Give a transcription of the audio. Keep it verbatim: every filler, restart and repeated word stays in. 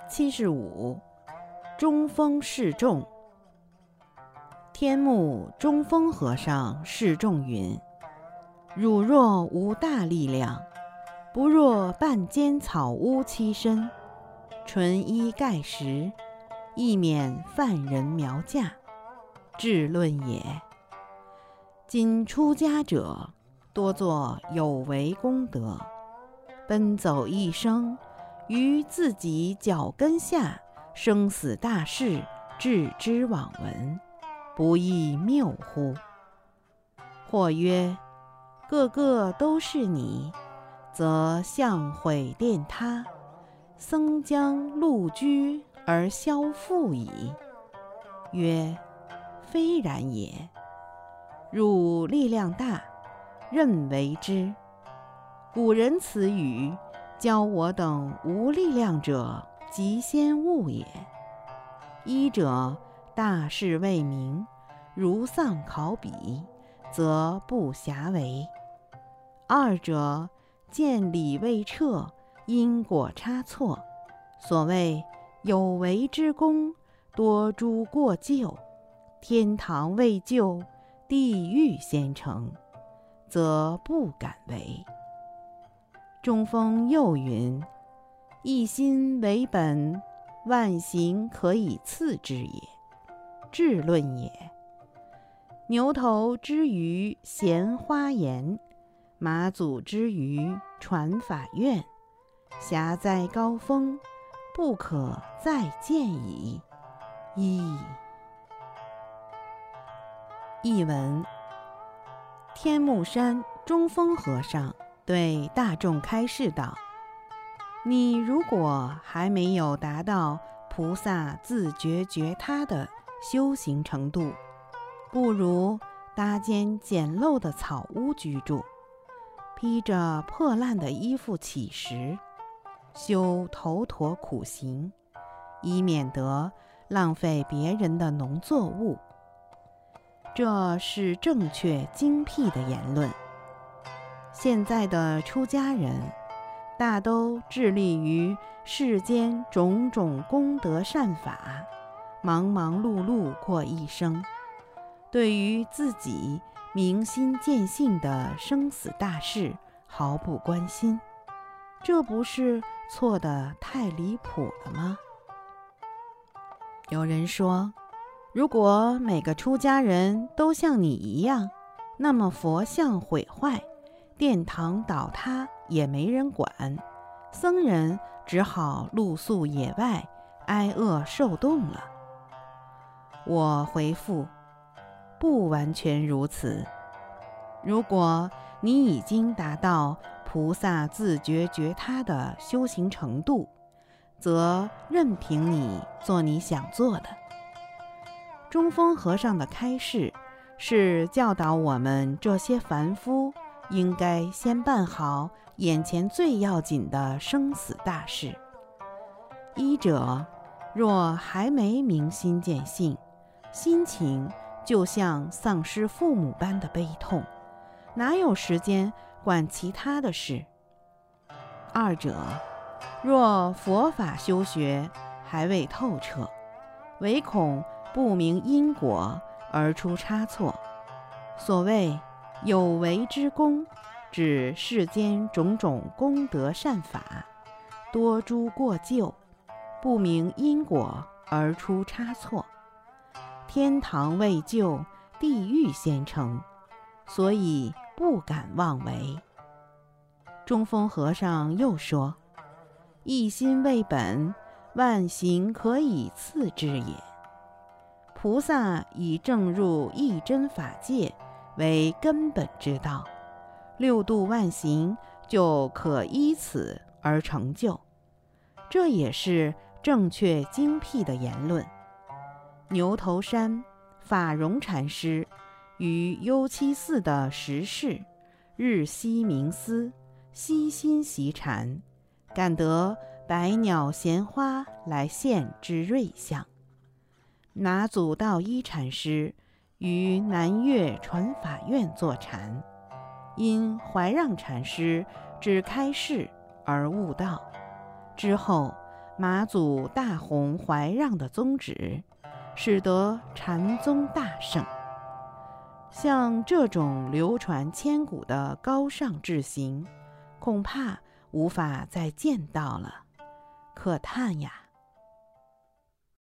七十五，中风示众。天目中风和尚示众云：汝若无大力量，不若半间草屋栖身，纯衣盖食，亦免犯人苗驾，至论也。今出家者多作有为功德，奔走一生，于自己脚跟下生死大事置之罔闻，不亦谬乎？或曰：个个都是你，则相毁殿他，僧将路居而消复矣。曰：非然也。汝力量大，任为之。古人此语，教我等无力量者即先悟也。一者，大事未明，如丧考妣，则不暇为；二者，见理未彻，因果差错，所谓有为之功，多诸过咎，天堂未就，地狱先成，则不敢为。中风又云：一心为本，万行可以次之也，智论也。牛头之于闲花言，马祖之于传法院，狭哉高峰，不可再见矣。一译文：天目山中风和尚对大众开示道：你如果还没有达到菩萨自觉觉他的修行程度，不如搭间简陋的草屋居住，披着破烂的衣服乞食，修头陀苦行，以免得浪费别人的农作物。这是正确精辟的言论。现在的出家人大都致力于世间种种功德善法，忙忙碌碌过一生，对于自己明心见性的生死大事毫不关心，这不是错得太离谱了吗？有人说，如果每个出家人都像你一样，那么佛像毁坏，殿堂倒塌也没人管，僧人只好露宿野外，挨饿受冻了。我回复，不完全如此。如果你已经达到菩萨自觉觉他的修行程度，则任凭你做你想做的。中风和尚的开示是教导我们这些凡夫应该先办好眼前最要紧的生死大事。一者，若还没明心见性，心情就像丧失父母般的悲痛，哪有时间管其他的事？二者，若佛法修学还未透彻，唯恐不明因果而出差错。所谓有为之功，指世间种种功德善法，多诸过咎，不明因果而出差错，天堂未就，地狱先成，所以不敢妄为。中风和尚又说：一心为本，万行可以次之也。菩萨以正入一真法界为根本之道，六度万行就可依此而成就，这也是正确精辟的言论。牛头山法融禅师于幽栖寺的时事，日夕冥思，悉心习禅，感得百鸟闲花来现之瑞相。拿祖道一禅师于南岳传法院坐禅，因怀让禅师只开示而悟道，之后马祖大弘怀让的宗旨，使得禅宗大盛。像这种流传千古的高尚志行，恐怕无法再见到了，可叹呀！